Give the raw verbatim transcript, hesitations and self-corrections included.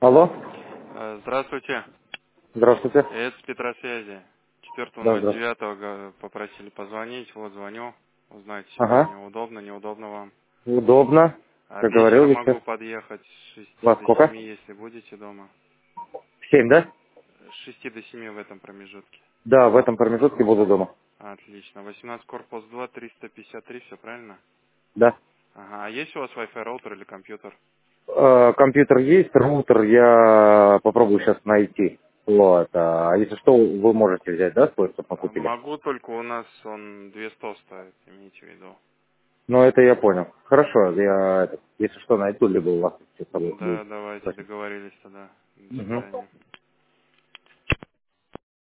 Алло, Э, Здравствуйте. здравствуйте. Это с Петросвязи. Да, четвёртого здравствуйте. девятого попросили позвонить. Вот звоню. Узнать Ага, сегодня удобно, неудобно вам. удобно, А как говорил вечером еще. могу подъехать с шести Вас до сколько? семи, если будете дома. Семь, да? С шести до семи в этом промежутке. Да, в этом промежутке буду дома. Отлично. восемнадцать корпус два, триста пятьдесят три, все правильно? Да. Ага. А есть у вас Wi-Fi роутер или компьютер? Э, компьютер есть, роутер я попробую сейчас найти. Вот. А если что, вы можете взять, да, свой, чтобы мы А, купили? Могу, только у нас он двести стоит, имейте в виду. Ну, это я понял. Хорошо, я, это, если что, найду, либо у вас все с собой будет. Да, давайте, Спасибо. договорились тогда. До Мгм. свидания.